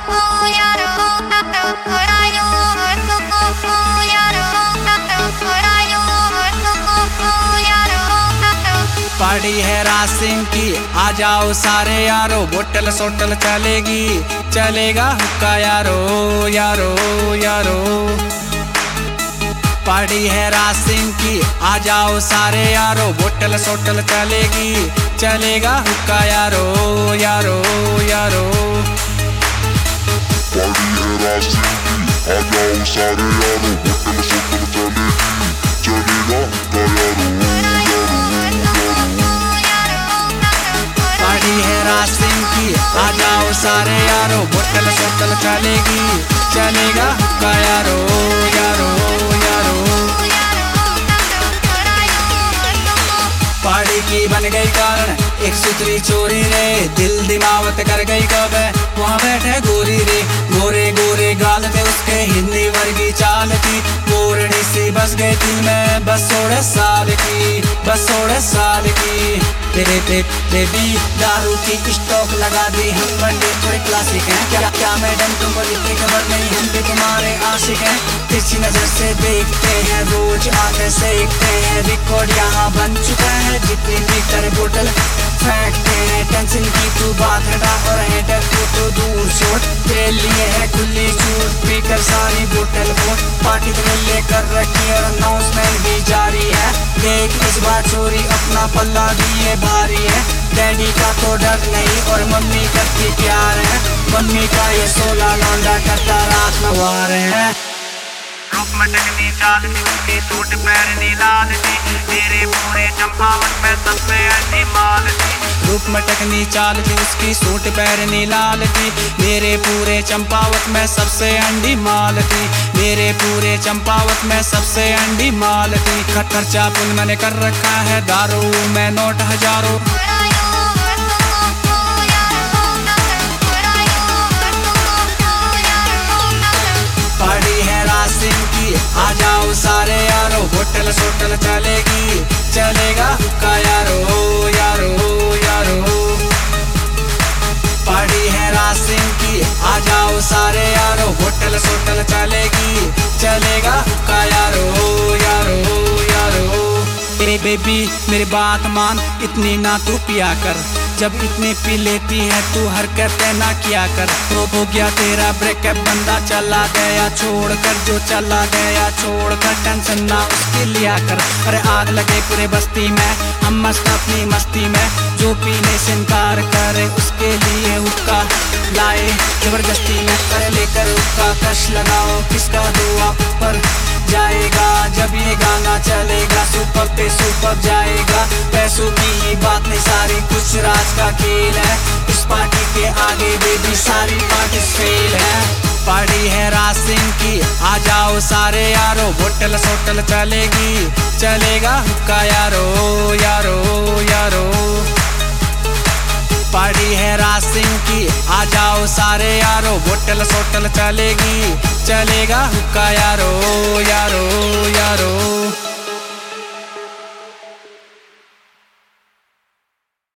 Party है रासिंग की, आ जाओ सारे यारो, बोतल सोटल चलेगी, चलेगा हुक्का यारो यारो यारो। पार्टी है रासिंग की, आ जाओ सारे यारो, बोतल सोटल चलेगी, चलेगा हुक्का यारो यारो यारो। पार्टी है रासिंग की, आ जाओ सारे यारो, बोतल सोटल चलेगी, चलेगा हुक्का यारो यारो यारो। पार्टी है रासिंग की, आ जाओ सारे यारो, बोतल सोटल चलेगी, चलेगा हुक्का यारो यारो यारो। पार्टी की बन गई कारण एक सुतरी चोरी रे, दिल दिमावत कर गई कब वहाँ बैठे गोरी रे। गोरे गोरे गाल में उसके हिंदी वर्गी चाल थी, मोरनी सी बस गई दिल में बस 16 साल की, बस 16 साल की। तेरे बेबी दारू की स्टॉक लगा दी हम, बंदे थोड़े क्लासिक हैं। क्या क्या मैडम तुमको इतनी खबर नहीं, हम भी तुम्हारे आशिक हैं। तिरछी नजर से देखते हैं, रोज आके सेकते हैं, रिकॉर्ड यहाँ बन चुका है, जितनी भी कर बोतल फेंकते हैं। टेंशन की तू बात हटा और हेटर को तो दूर छोड़, तेरे लिए है खुली छूट, पीकर सारी बोतल फोड़। पार्टी तो लेकर रखी और अनाउंसमेंट भी जारी है, देख इस बार चोरी अपना पल्ला भी ये भारी है। डैडी का तो डर नहीं और मम्मी करती प्यार है, मम्मी का ये 16 लौंडा करता रात में वार है। रूप मटकनी चाल थी उसकी, सूट पैरनी लाल थी, तेरे पूरे चंपावत में सबसे अंधी माल थी। रूप मटकनी चाल थी उसकी, सूट पैरनी लाल थी, मेरे पूरे चंपावत में सबसे अंडी माल थी, मेरे पूरे चंपावत में सबसे अंडी माल थी। खर्चा पुन मैंने कर रखा है, दारू में नोट हजारों। पार्टी है रासिंग की, आ जाओ सारे यारो, बोतल सोटल चलेगी, चलेगा हुक्का यारो यारो यारो। पार्टी है रासिंग की, आ जाओ सारे यारो, बोतल सोटल चलेगी, चलेगा हुक्का यारो यारो यारो। मेरे बेबी मेरी बात मान, इतनी ना तू पिया कर, जब इतनी पी लेती है तू हरकतें ना किया कर। तो हो गया तेरा ब्रेकअप, बंदा चला गया छोड़कर, जो चला गया छोड़कर, टेंशन ना उसकी लिया कर। अरे आग लगे पूरे बस्ती में, हम मस्त अपनी मस्ती में, जो पीने से इनकार करे उसके लिए हुक्का लाए जबरदस्ती में। अरे लेकर हुक्का कश लगाओ, किसका दुआ ऊपर जाएगा, जब ये गाना चलेगा सुपर पे सुपर जाएगा। पैसों की ही बात नहीं सारी, कुछ राज का खेल है, इस पार्टी के आगे बेबी सारी पार्टी फेल है। पार्टी है रासिंग की, आ जाओ सारे यारो, बोतल सोटल चलेगी, चलेगा हुक्का यारो यारो यारो। पार्टी है रासिंग की, आ जाओ सारे यारो, बोतल सोटल चलेगी, चलेगा हुक्का यारो यारो यारो।